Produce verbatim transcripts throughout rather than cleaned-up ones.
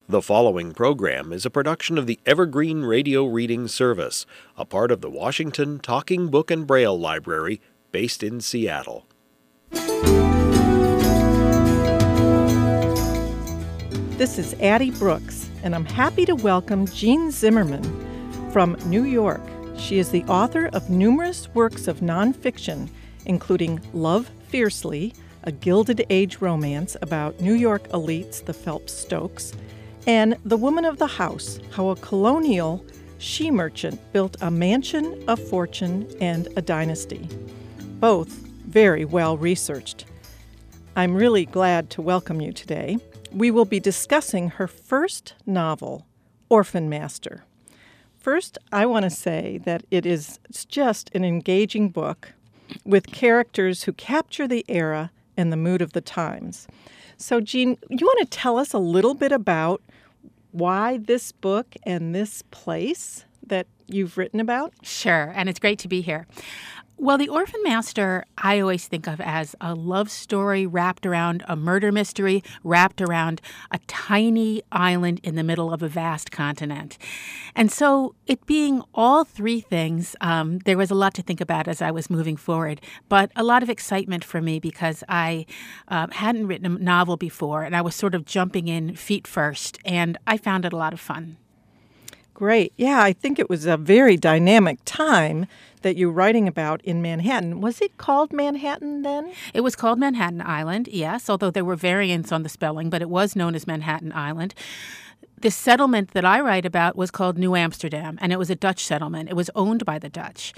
The following program is a production of the Evergreen Radio Reading Service, a part of the Washington Talking Book and Braille Library, based in Seattle. This is Addie Brooks, and I'm happy to welcome Jean Zimmerman from New York. She is the author of numerous works of nonfiction, including Love Fiercely, a Gilded Age romance about New York elites, the Phelps Stokes, and The Woman of the House, how a colonial she-merchant built a mansion, a fortune, and a dynasty. Both very well researched. I'm really glad to welcome you today. We will be discussing her first novel, Orphan Master. First, I want to say that it is just an engaging book with characters who capture the era and the mood of the times. So, Jean, you want to tell us a little bit about why this book and this place that you've written about? Sure, and it's great to be here. Well, The Orphan Master, I always think of as a love story wrapped around a murder mystery, wrapped around a tiny island in the middle of a vast continent. And so it being all three things, um, there was a lot to think about as I was moving forward, but a lot of excitement for me because I uh, hadn't written a novel before, and I was sort of jumping in feet first, and I found it a lot of fun. Great. Yeah, I think it was a very dynamic time that you're writing about in Manhattan. Was it called Manhattan then? It was called Manhattan Island, yes, although there were variants on the spelling, but it was known as Manhattan Island. The settlement that I write about was called New Amsterdam, and it was a Dutch settlement. It was owned by the Dutch,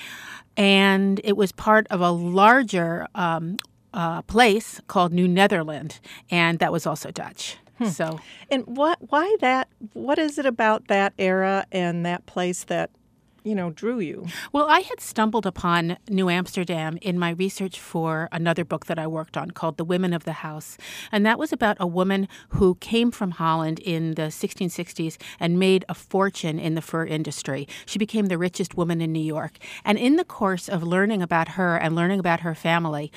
and it was part of a larger um, uh, place called New Netherland, and that was also Dutch. Hmm. So, and what? Why that? What is it about that era and that place that, you know, drew you? Well, I had stumbled upon New Amsterdam in my research for another book that I worked on called The Women of the House. And that was about a woman who came from Holland in the sixteen sixties and made a fortune in the fur industry. She became the richest woman in New York. And in the course of learning about her and learning about her family,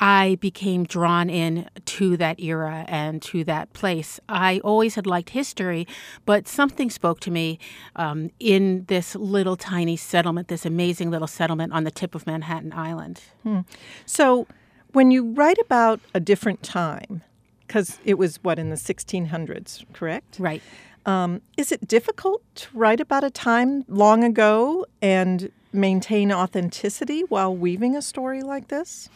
I became drawn in to that era and to that place. I always had liked history, but something spoke to me um, in this little tiny settlement, this amazing little settlement on the tip of Manhattan Island. Hmm. So when you write about a different time, because it was, what, in the sixteen hundreds, correct? Right. Um, is it difficult to write about a time long ago and maintain authenticity while weaving a story like this?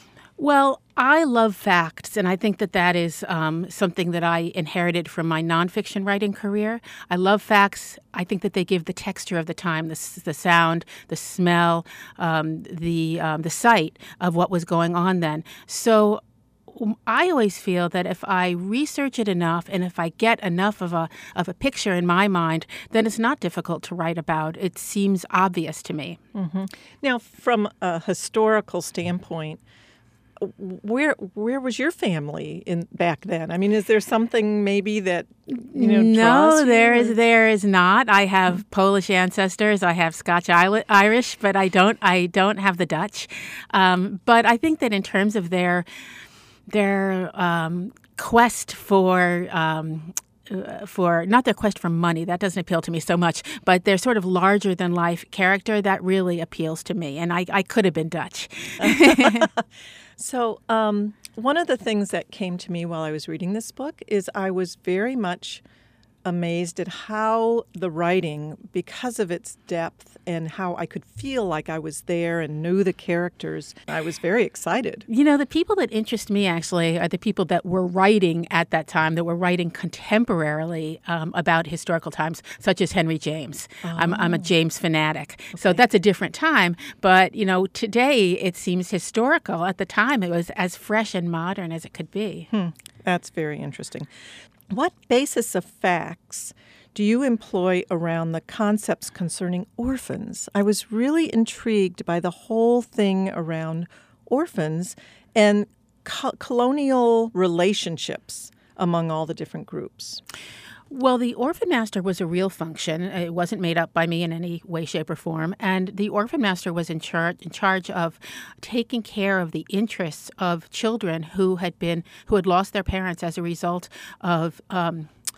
Well, I love facts, and I think that that is um, something that I inherited from my nonfiction writing career. I love facts. I think that they give the texture of the time, the, the sound, the smell, um, the um, the sight of what was going on then. So I always feel that if I research it enough and if I get enough of a of a picture in my mind, then it's not difficult to write about. It seems obvious to me. Mm-hmm. Now, from a historical standpoint, Where where was your family in back then? I mean, is there something maybe that you know? No, draws there you? is there is not. I have mm-hmm. Polish ancestors. I have Scotch Irish, but I don't I don't have the Dutch. Um, but I think that in terms of their their um, quest for um, Uh, for not their quest for money, that doesn't appeal to me so much, but their sort of larger than life character, that really appeals to me. And I, I could have been Dutch. So um, one of the things that came to me while I was reading this book is I was very much amazed at how the writing, because of its depth and how I could feel like I was there and knew the characters, I was very excited. You know, the people that interest me actually are the people that were writing at that time, that were writing contemporarily um, about historical times, such as Henry James. Oh. I'm, I'm a James fanatic. Okay. So that's a different time. But, you know, today it seems historical. At the time, it was as fresh and modern as it could be. Hmm. That's very interesting. What basis of facts do you employ around the concepts concerning orphans? I was really intrigued by the whole thing around orphans and co- colonial relationships among all the different groups. Well, the Orphan Master was a real function. It wasn't made up by me in any way, shape, or form. And the Orphan Master was in charge in charge of taking care of the interests of children who had been who had lost their parents as a result of um,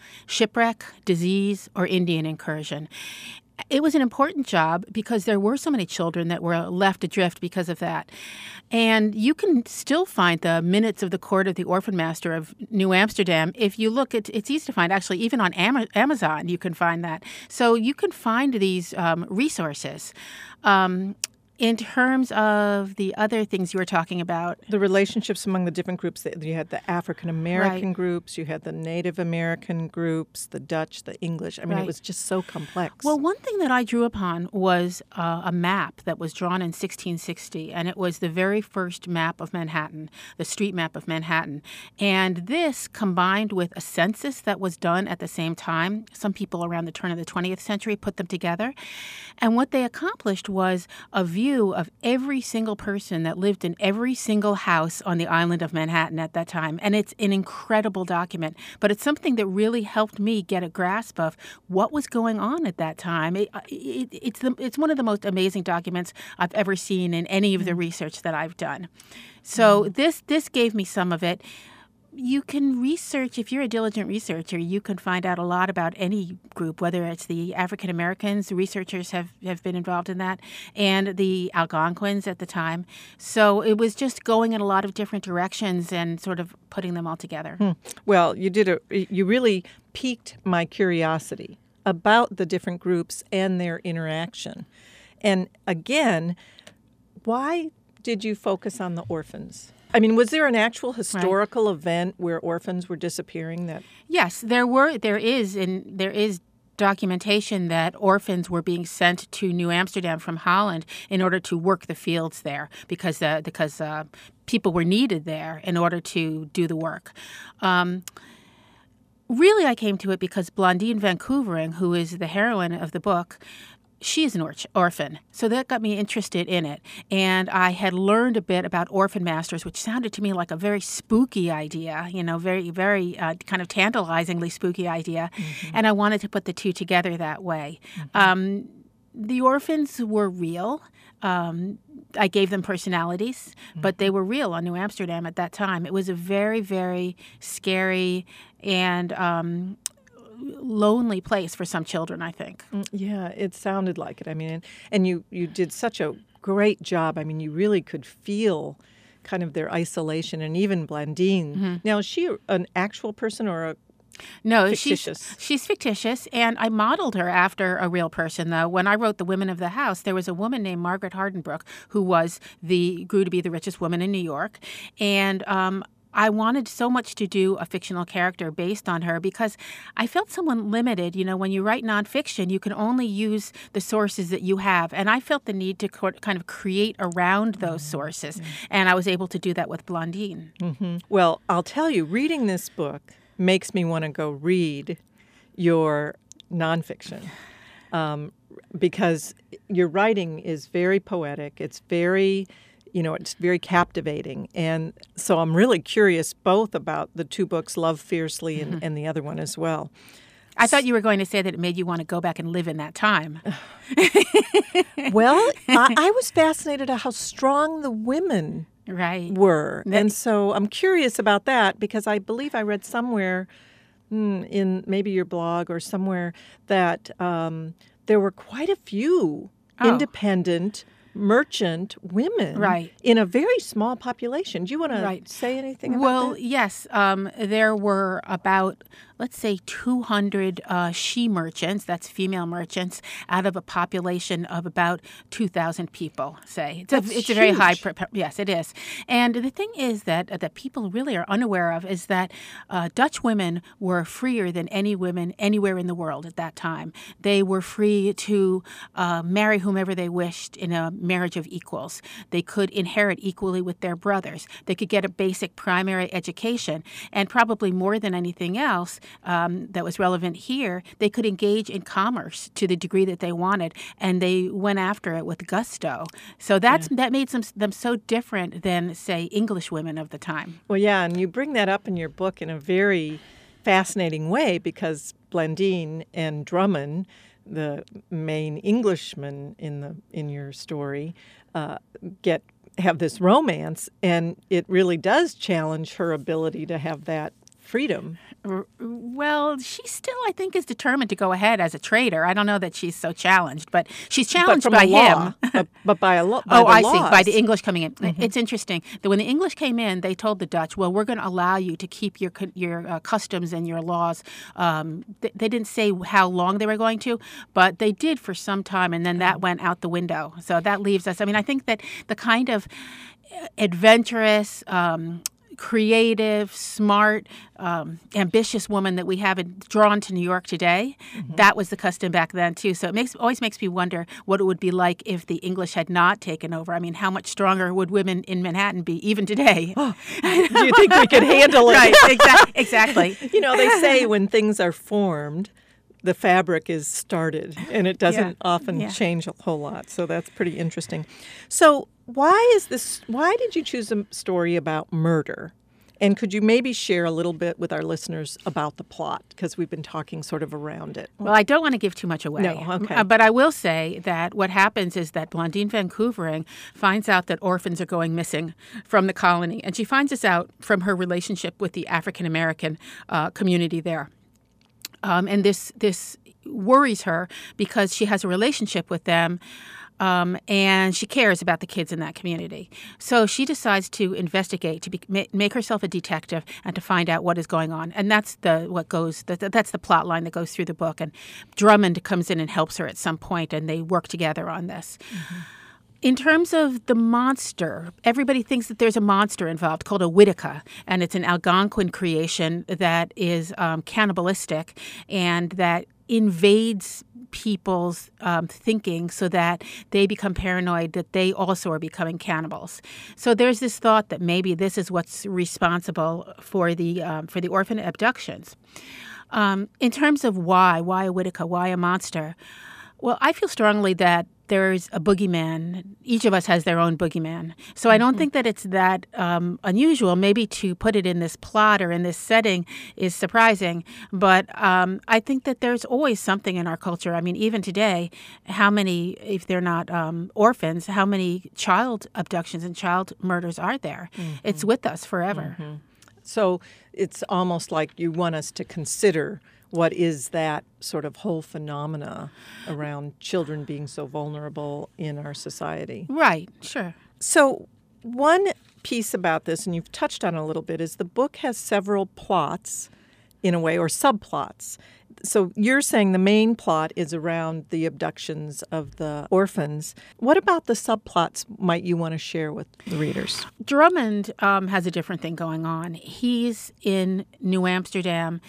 shipwreck, disease, or Indian incursion. It was an important job because there were so many children that were left adrift because of that. And you can still find the minutes of the Court of the Orphan Master of New Amsterdam. If you look, it, it's easy to find. Actually, even on Ama- Amazon, you can find that. So you can find these um, resources. Um, In terms of the other things you were talking about. The relationships among the different groups. You had the African American Right. groups, you had the Native American groups, the Dutch, the English. I mean, Right. it was just so complex. Well, one thing that I drew upon was uh, a map that was drawn in sixteen sixty, and it was the very first map of Manhattan, the street map of Manhattan. And this, combined with a census that was done at the same time, some people around the turn of the twentieth century put them together. And what they accomplished was a view of every single person that lived in every single house on the island of Manhattan at that time. And it's an incredible document, but it's something that really helped me get a grasp of what was going on at that time. It, it, it's, the, it's one of the most amazing documents I've ever seen in any of the research that I've done. So this this gave me some of it. You can research, if you're a diligent researcher, you can find out a lot about any group, whether it's the African Americans, researchers have, have been involved in that, and the Algonquins at the time. So it was just going in a lot of different directions and sort of putting them all together. Hmm. Well, you did a, you really piqued my curiosity about the different groups and their interaction. And again, why did you focus on the orphans? I mean, was there an actual historical right. event where orphans were disappearing? That yes, there were. There is, and there is documentation that orphans were being sent to New Amsterdam from Holland in order to work the fields there because uh, because uh, people were needed there in order to do the work. Um, really, I came to it because Blondine Van Koevering, who is the heroine of the book, she is an or- orphan, so that got me interested in it. And I had learned a bit about orphan masters, which sounded to me like a very spooky idea, you know, very, very uh, kind of tantalizingly spooky idea. Mm-hmm. And I wanted to put the two together that way. Mm-hmm. Um, the orphans were real. Um, I gave them personalities, mm-hmm. but they were real on New Amsterdam at that time. It was a very, very scary and um, lonely place for some children, I think. Yeah, it sounded like it. I mean, and, and you, you did such a great job. I mean, you really could feel kind of their isolation, and even Blondine. Mm-hmm. Now, is she an actual person or a No, fictitious? she's she's fictitious, and I modeled her after a real person, though. When I wrote The Women of the House, there was a woman named Margaret Hardenbrook who was the grew to be the richest woman in New York, and um, I wanted so much to do a fictional character based on her because I felt somewhat limited. You know, when you write nonfiction, you can only use the sources that you have. And I felt the need to kind of create around those sources. Mm-hmm. And I was able to do that with Blondine. Mm-hmm. Well, I'll tell you, reading this book makes me want to go read your nonfiction. Um, because your writing is very poetic. It's very... You know, it's very captivating. And so I'm really curious both about the two books, Love Fiercely and, mm-hmm. and the other one as well. I thought you were going to say that it made you want to go back and live in that time. Well, I, I was fascinated at how strong the women right. were. That, and so I'm curious about that because I believe I read somewhere hmm, in maybe your blog or somewhere that um, there were quite a few oh. independent merchant women right. in a very small population. Do you want right. to say anything about well, that? Well, yes. Um, there were about, let's say, two hundred uh, she merchants, that's female merchants, out of a population of about two thousand people, say. It's, that's a, it's huge. a very high, pre- yes, it is. And the thing is that uh, that people really are unaware of is that uh, Dutch women were freer than any women anywhere in the world at that time. They were free to uh, marry whomever they wished in a marriage of equals. They could inherit equally with their brothers. They could get a basic primary education. And probably more than anything else um, that was relevant here, they could engage in commerce to the degree that they wanted. And they went after it with gusto. So that's yeah. that made some, them so different than, say, English women of the time. Well, yeah, and you bring that up in your book in a very fascinating way because Blondine and Drummond, the main Englishman in the in your story, uh, get have this romance, and it really does challenge her ability to have that freedom. Well, she still, I think, is determined to go ahead as a trader. I don't know that she's so challenged, but she's challenged but by law, him. but, but by a law. Oh, the I laws. see. By the English coming in. Mm-hmm. It's interesting that when the English came in, they told the Dutch, well, we're going to allow you to keep your your uh, customs and your laws. Um, th- they didn't say how long they were going to, but they did for some time, and then that went out the window. So that leaves us. I mean, I think that the kind of adventurous, um, creative, smart, um, ambitious woman that we have drawn to New York today, mm-hmm. that was the custom back then too. So it makes always makes me wonder what it would be like if the English had not taken over. I mean, how much stronger would women in Manhattan be even today? Oh, do you think we could handle it? Right, exactly. exactly. You know, they say when things are formed, the fabric is started, and it doesn't yeah. often yeah. change a whole lot. So that's pretty interesting. So why is this? Why did you choose a story about murder? And could you maybe share a little bit with our listeners about the plot? Because we've been talking sort of around it. Well, I don't want to give too much away. No, okay. Uh, but I will say that what happens is that Blondine Vancouvering finds out that orphans are going missing from the colony. And she finds this out from her relationship with the African-American uh, community there. Um, and this this worries her because she has a relationship with them, um, and she cares about the kids in that community. So she decides to investigate, to be, make herself a detective, and to find out what is going on. And that's the what goes. The, that's the plot line that goes through the book. And Drummond comes in and helps her at some point, and they work together on this. Mm-hmm. In terms of the monster, everybody thinks that there's a monster involved called a Whittaker, and it's an Algonquin creation that is um, cannibalistic and that invades people's um, thinking so that they become paranoid that they also are becoming cannibals. So there's this thought that maybe this is what's responsible for the um, for the orphan abductions. Um, in terms of why, why a Whittaker, why a monster? Well, I feel strongly that there's a boogeyman. Each of us has their own boogeyman. So I don't mm-hmm. think that it's that um, unusual. Maybe to put it in this plot or in this setting is surprising. But um, I think that there's always something in our culture. I mean, even today, how many, if they're not um, orphans, how many child abductions and child murders are there? Mm-hmm. It's with us forever. Mm-hmm. So it's almost like you want us to consider what is that sort of whole phenomena around children being so vulnerable in our society. Right, sure. So one piece about this, and you've touched on it a little bit, is the book has several plots in a way, or subplots. So you're saying the main plot is around the abductions of the orphans. What about the subplots might you want to share with the readers? Drummond um, has a different thing going on. He's in New Amsterdam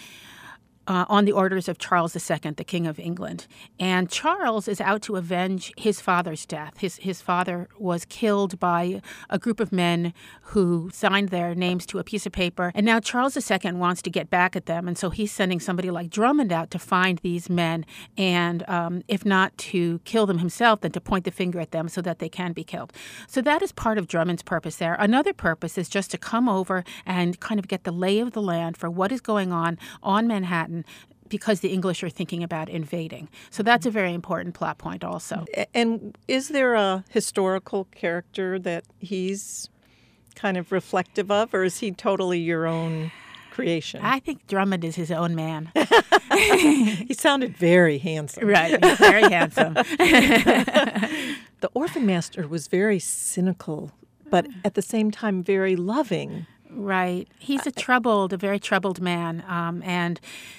Uh, on the orders of Charles the Second, the King of England. And Charles is out to avenge his father's death. His his father was killed by a group of men who signed their names to a piece of paper. And now Charles the Second wants to get back at them. And so he's sending somebody like Drummond out to find these men and, um, if not to kill them himself, then to point the finger at them so that they can be killed. So that is part of Drummond's purpose there. Another purpose is just to come over and kind of get the lay of the land for what is going on on Manhattan, because the English are thinking about invading. So that's a very important plot point also. And is there a historical character that he's kind of reflective of, or is he totally your own creation? I think Drummond is his own man. He sounded very handsome. Right, he's very handsome. The orphan master was very cynical, but at the same time very loving. Right. He's a troubled, a very troubled man, um, and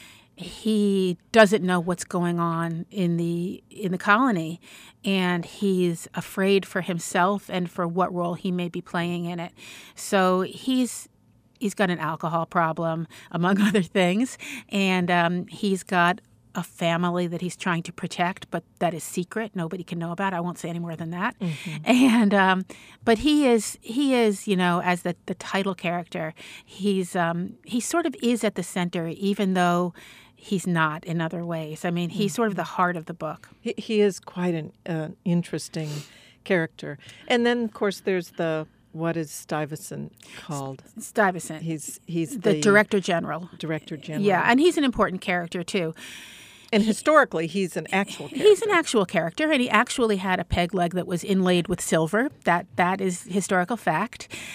he doesn't know what's going on in the in the colony, and he's afraid for himself and for what role he may be playing in it. So he's he's got an alcohol problem, among other things, and um, he's got a family that he's trying to protect, but that is secret. Nobody can know about. I won't say any more than that. Mm-hmm. And um, but he is he is you know as the, the title character, he's um, he sort of is at the center, even though he's not in other ways. I mean, he's mm-hmm. sort of the heart of the book. He, he is quite an uh, interesting character. And then, of course, there's the. What is Stuyvesant called? Stuyvesant. He's he's the, the Director General. Director General. Yeah, and he's an important character too. And historically, he's an actual character. He's an actual character, and he actually had a peg leg that was inlaid with silver. That that is historical fact.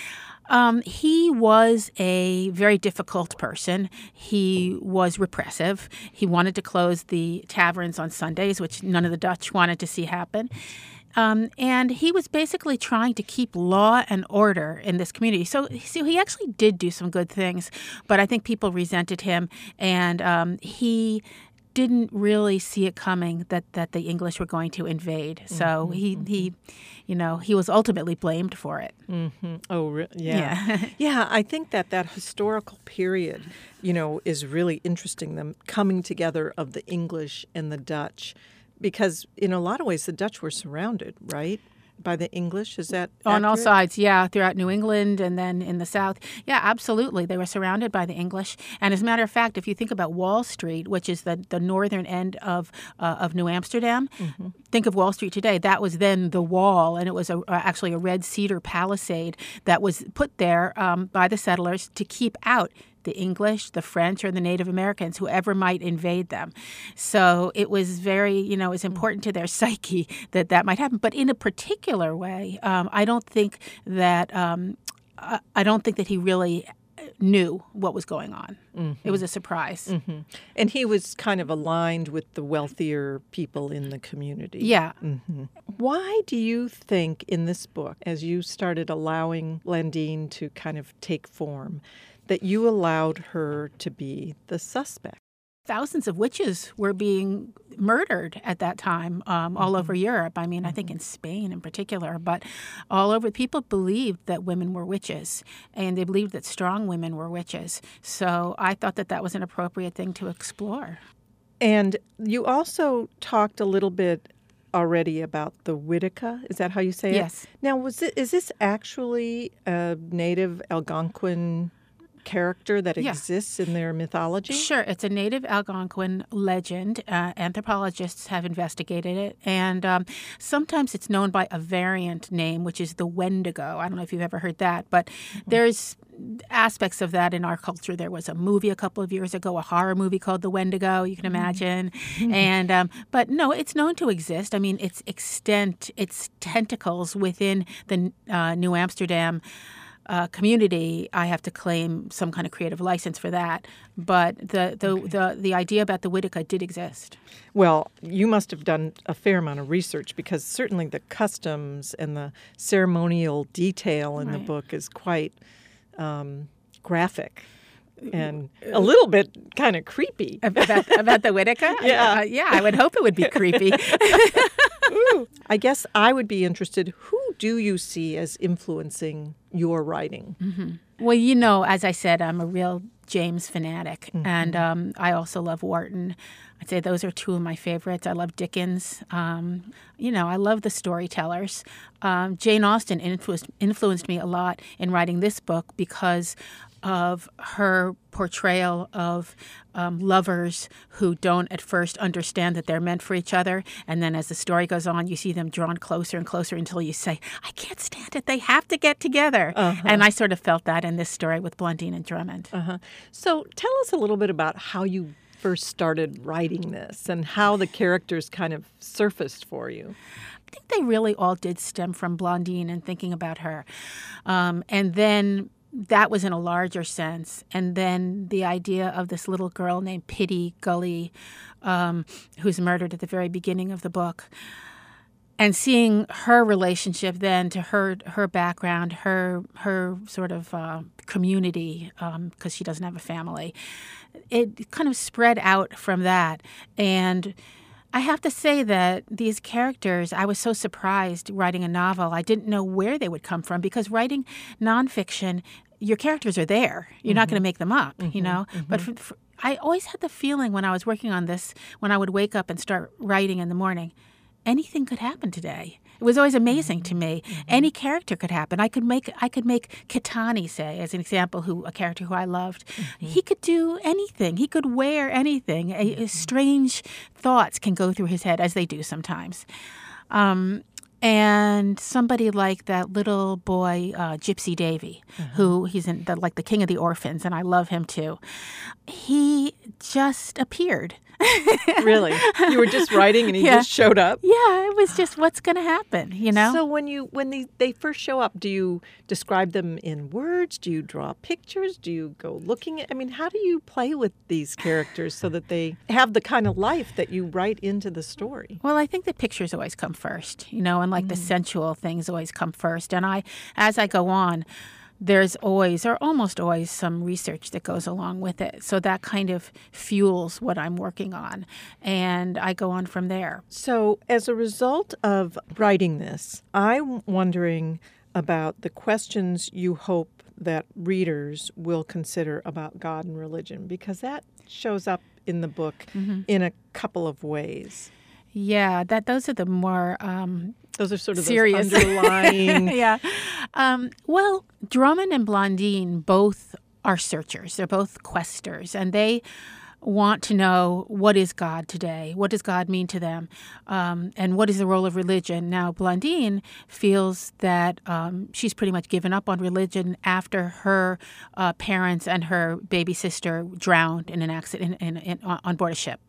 Um, he was a very difficult person. He was repressive. He wanted to close the taverns on Sundays, which none of the Dutch wanted to see happen. Um, and he was basically trying to keep law and order in this community. So, so he actually did do some good things, but I think people resented him, and um, he didn't really see it coming that, that the English were going to invade. So mm-hmm, he, mm-hmm. he, you know, he was ultimately blamed for it. Mm-hmm. Oh, re- yeah. Yeah. yeah, I think that that historical period, you know, is really interesting, them coming together of the English and the Dutch. Because in a lot of ways, the Dutch were surrounded, right, by the English? Is that on accurate? all sides? Yeah, throughout New England and then in the South. Yeah, absolutely. They were surrounded by the English. And as a matter of fact, if you think about Wall Street, which is the, the northern end of uh, of New Amsterdam, mm-hmm. think of Wall Street today. That was then the wall, and it was a, actually a red cedar palisade that was put there um, by the settlers to keep out the English, the French, or the Native Americans, whoever might invade them. So it was very, you know, it was important to their psyche that that might happen. But in a particular way, um, I don't think that um, I don't think that he really knew what was going on. Mm-hmm. It was a surprise. Mm-hmm. And he was kind of aligned with the wealthier people in the community. Yeah. Mm-hmm. Why do you think in this book, as you started allowing Blandine to kind of take form, that you allowed her to be the suspect? Thousands of witches were being murdered at that time um, all mm-hmm. over Europe. I mean, mm-hmm. I think in Spain in particular, but all over. People believed that women were witches, and they believed that strong women were witches. So I thought that that was an appropriate thing to explore. And you also talked a little bit already about the Whittaker. Is that how you say it? Yes. Now, was it, is this actually a native Algonquin character that yeah. exists in their mythology? Sure. It's a native Algonquin legend. Uh, anthropologists have investigated it. And um, sometimes it's known by a variant name, which is the Wendigo. I don't know if you've ever heard that, but mm-hmm. there's aspects of that in our culture. There was a movie a couple of years ago, a horror movie called The Wendigo, you can imagine. Mm-hmm. And um, but no, it's known to exist. I mean, its extent, its tentacles within the uh, New Amsterdam Uh, community, I have to claim some kind of creative license for that. But the the, okay. the, the idea about the Whittaker did exist. Well, you must have done a fair amount of research, because certainly the customs and the ceremonial detail in right. the book is quite um, graphic and a little bit kind of creepy. About, about the Whittaker? Yeah. Uh, yeah, I would hope it would be creepy. Ooh. I guess I would be interested, who do you see as influencing your writing? Mm-hmm. Well, you know, as I said, I'm a real James fanatic, mm-hmm. and um, I also love Warton. I'd say those are two of my favorites. I love Dickens. Um, you know, I love the storytellers. Um, Jane Austen influenced, influenced me a lot in writing this book because of her portrayal of um, lovers who don't at first understand that they're meant for each other. And then as the story goes on, you see them drawn closer and closer until you say, I can't stand it. They have to get together. Uh-huh. And I sort of felt that in this story with Blandine and Drummond. Uh-huh. So tell us a little bit about how you first started writing this and how the characters kind of surfaced for you. I think they really all did stem from Blandine and thinking about her. Um, and then that was in a larger sense. And then the idea of this little girl named Pity Gully, um, who's murdered at the very beginning of the book. And seeing her relationship then to her her background, her her sort of uh, community, because um, she doesn't have a family, it kind of spread out from that. And I have to say that these characters, I was so surprised writing a novel. I didn't know where they would come from, because writing nonfiction, your characters are there. You're mm-hmm. not going to make them up, mm-hmm. you know. Mm-hmm. But for, for, I always had the feeling when I was working on this, when I would wake up and start writing in the morning, anything could happen today. It was always amazing to me. Mm-hmm. Any character could happen. I could make I could make Kitani, say, as an example, who a character who I loved. Mm-hmm. He could do anything. He could wear anything. Mm-hmm. A, a strange thoughts can go through his head, as they do sometimes. Um, and somebody like that little boy, uh, Gypsy Davy, mm-hmm. who he's in the, like the king of the orphans, and I love him too. He just appeared. Really? You were just writing and he Yeah. just showed up? Yeah, it was just what's going to happen, you know? So when you when they, they first show up, do you describe them in words? Do you draw pictures? Do you go looking at, I mean, how do you play with these characters so that they have the kind of life that you write into the story? Well, I think the pictures always come first, you know, and like the sensual things always come first. And I, as I go on, there's always, or almost always, some research that goes along with it. So that kind of fuels what I'm working on. And I go on from there. So as a result of writing this, I'm wondering about the questions you hope that readers will consider about God and religion, because that shows up in the book in a couple of ways. Yeah, that those are the more um, Those are sort of serious. those underlying. yeah. Um, well, Drummond and Blondine both are searchers. They're both questers, and they want to know, what is God today? What does God mean to them? Um, and what is the role of religion? Now, Blondine feels that um, she's pretty much given up on religion after her uh, parents and her baby sister drowned in an accident in, in, in, on board a ship.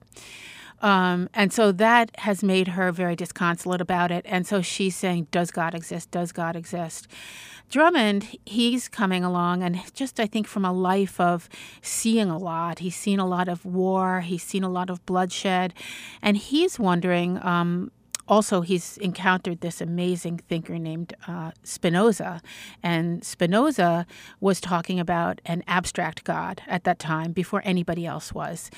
Um, and so that has made her very disconsolate about it. And so she's saying, does God exist? Does God exist? Drummond, he's coming along, and just, I think, from a life of seeing a lot. He's seen a lot of war. He's seen a lot of bloodshed. And he's wondering, um, also, he's encountered this amazing thinker named uh, Spinoza. And Spinoza was talking about an abstract God at that time before anybody else was.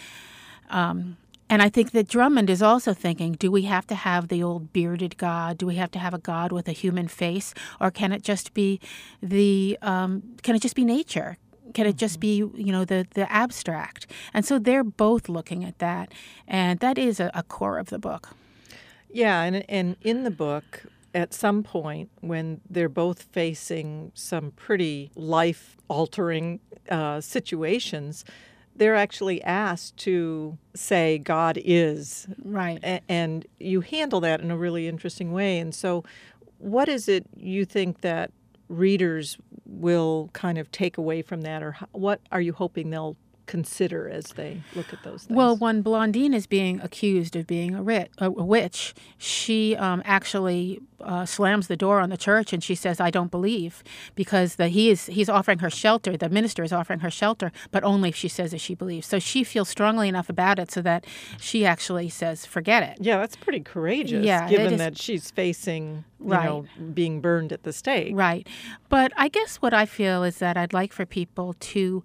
Um And I think that Drummond is also thinking, do we have to have the old bearded God? Do we have to have a God with a human face? Or can it just be the, um, can it just be nature? Can it just be, you know, the, the abstract? And so they're both looking at that. And that is a, a core of the book. Yeah, and and in the book, at some point when they're both facing some pretty life-altering uh, situations, they're actually asked to say God is. Right. A- and you handle that in a really interesting way. And so what is it you think that readers will kind of take away from that, or how, what are you hoping they'll consider as they look at those things? Well, when Blondine is being accused of being a, writ- a witch, she um, actually uh, slams the door on the church and she says, "I don't believe," because the, he is he's offering her shelter. The minister is offering her shelter, but only if she says that she believes. So she feels strongly enough about it so that she actually says, "Forget it." Yeah, that's pretty courageous, Yeah, it given is- that she's facing, you Right. know, being burned at the stake. Right. But I guess what I feel is that I'd like for people to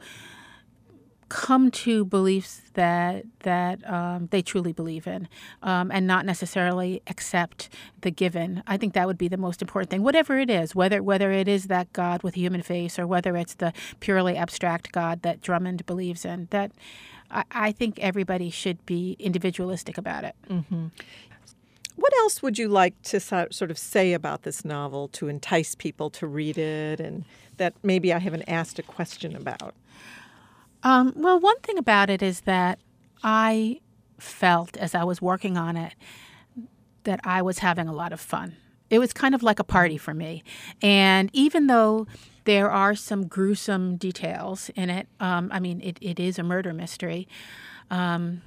come to beliefs that that um, they truly believe in, um, and not necessarily accept the given. I think that would be the most important thing, whatever it is, whether whether it is that God with a human face or whether it's the purely abstract God that Drummond believes in. That I, I think everybody should be individualistic about it. Mm-hmm. What else would you like to so- sort of say about this novel to entice people to read it, and that maybe I haven't asked a question about? Um, well, one thing about it is that I felt as I was working on it that I was having a lot of fun. It was kind of like a party for me. And even though there are some gruesome details in it, um, I mean, it, it is a murder mystery, um,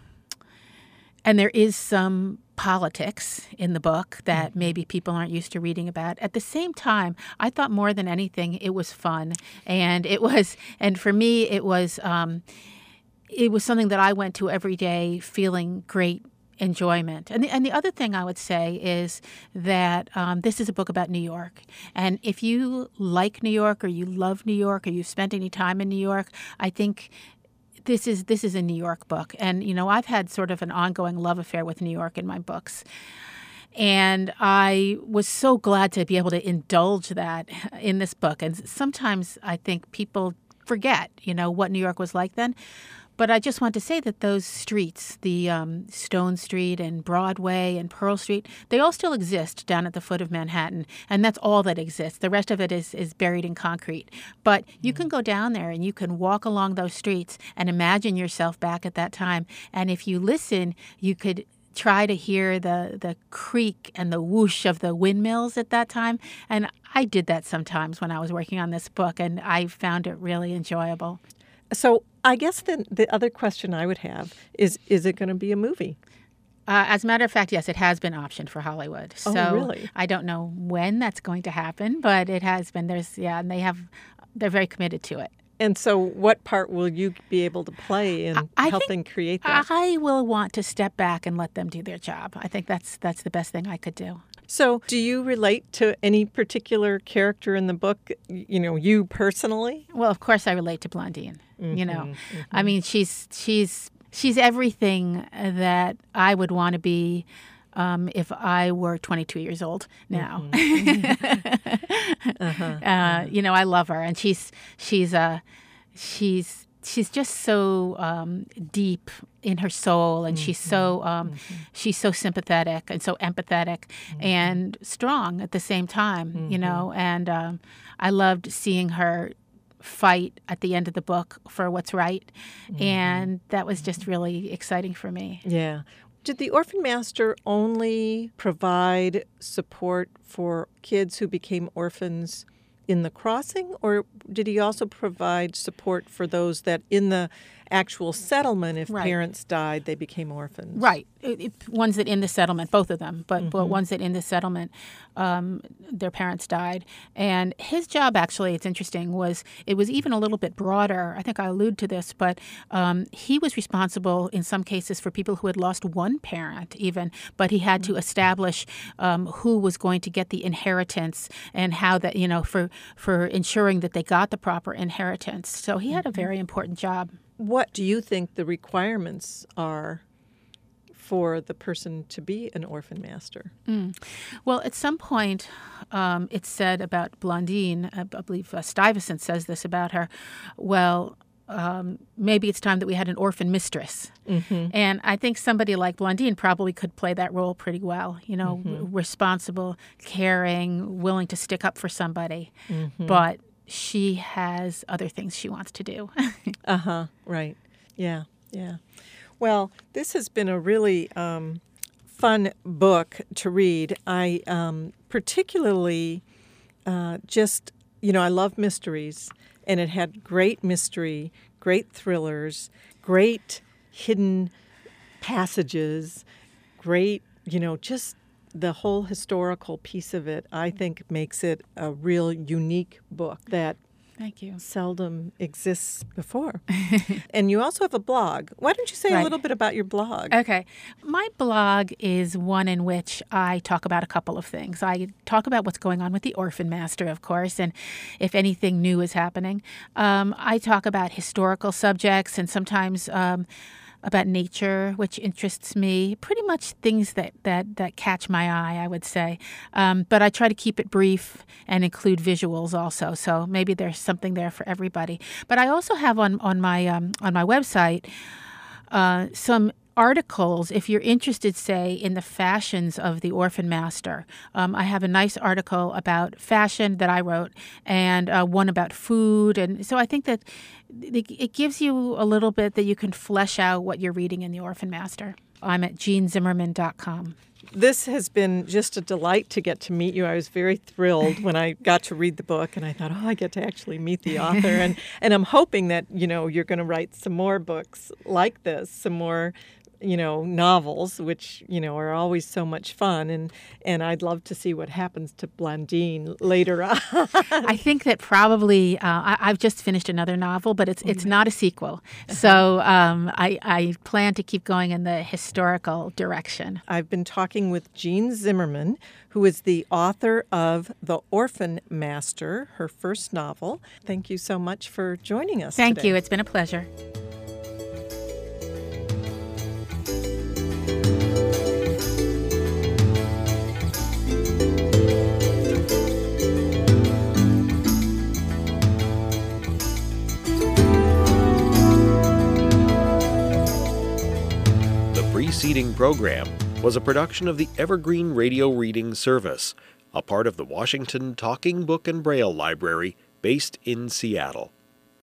and there is some politics in the book that maybe people aren't used to reading about. At the same time, I thought more than anything it was fun, and it was, and for me, it was, um, it was something that I went to every day feeling great enjoyment. And the, and the other thing I would say is that um, this is a book about New York, and if you like New York or you love New York or you've spent any time in New York, I think This is this is a New York book. And, you know, I've had sort of an ongoing love affair with New York in my books. And I was so glad to be able to indulge that in this book. And sometimes I think people forget, you know, what New York was like then. But I just want to say that those streets, the um, Stone Street and Broadway and Pearl Street, they all still exist down at the foot of Manhattan. And that's all that exists. The rest of it is, is buried in concrete. But you can go down there and you can walk along those streets and imagine yourself back at that time. And if you listen, you could try to hear the, the creak and the whoosh of the windmills at that time. And I did that sometimes when I was working on this book, and I found it really enjoyable. So I guess then the other question I would have is, is it going to be a movie? Uh, as a matter of fact, yes, it has been optioned for Hollywood. Oh, So really? I don't know when that's going to happen, but it has been. There's yeah, and they have they're very committed to it. And so what part will you be able to play in I helping think create that? I will want to step back and let them do their job. I think that's that's the best thing I could do. So do you relate to any particular character in the book, you know, you personally? Well, of course, I relate to Blondine. Mm-hmm, you know, mm-hmm. I mean, she's she's she's everything that I would want to be um, if I were twenty-two years old now. Mm-hmm. uh-huh. uh, you know, I love her, and she's she's uh, she's she's just so um, deep in her soul, and mm-hmm. she's so um, mm-hmm. she's so sympathetic and so empathetic mm-hmm. and strong at the same time. Mm-hmm. You know, and um, I loved seeing her fight at the end of the book for what's right, mm-hmm. and that was just really exciting for me. Yeah. Did the Orphan Master only provide support for kids who became orphans in the crossing, or did he also provide support for those that in the actual settlement, if right. parents died, they became orphans? Right. It, it, ones that in the settlement, both of them, but, mm-hmm. but ones that in the settlement, um, their parents died. And his job, actually, it's interesting, was it was even a little bit broader. I think I allude to this, but um, he was responsible in some cases for people who had lost one parent even, but he had mm-hmm. to establish um, who was going to get the inheritance and how that, you know, for, for ensuring that they got the proper inheritance. So he had a very important job. What do you think the requirements are for the person to be an orphan master? Mm. Well, at some point, um, it's said about Blondine, I believe uh, Stuyvesant says this about her, well, um, maybe it's time that we had an orphan mistress. Mm-hmm. And I think somebody like Blondine probably could play that role pretty well, you know, mm-hmm. r- responsible, caring, willing to stick up for somebody. Mm-hmm. But she has other things she wants to do. uh-huh, right. Yeah, yeah. Well, this has been a really um, fun book to read. I um, particularly uh, just, you know, I love mysteries, and it had great mystery, great thrillers, great hidden passages, great, you know, just the whole historical piece of it, I think, makes it a real unique book that Thank you. seldom exists before. And you also have a blog. Why don't you say right. a little bit about your blog? Okay. My blog is one in which I talk about a couple of things. I talk about what's going on with the Orphan Master, of course, and if anything new is happening. Um, I talk about historical subjects and sometimes um, about nature, which interests me, pretty much things that, that, that catch my eye, I would say. Um, but I try to keep it brief and include visuals also, so maybe there's something there for everybody. But I also have on, on, my, um, on my website uh, some articles, if you're interested, say, in the fashions of the Orphan Master. Um, I have a nice article about fashion that I wrote and uh, one about food. And so I think that it gives you a little bit that you can flesh out what you're reading in the Orphan Master. I'm at jean zimmerman dot com. This has been just a delight to get to meet you. I was very thrilled when I got to read the book, and I thought, oh, I get to actually meet the author. And, and I'm hoping that, you know, you're going to write some more books like this, some more you know, novels, which, you know, are always so much fun. And, and I'd love to see what happens to Blondine later on. I think that probably, uh, I, I've just finished another novel, but it's it's not a sequel. So um, I, I plan to keep going in the historical direction. I've been talking with Jean Zimmerman, who is the author of The Orphan Master, her first novel. Thank you so much for joining us Thank today. you. It's been a pleasure. The preceding program was a production of the Evergreen Radio Reading Service, a part of the Washington Talking Book and Braille Library based in Seattle.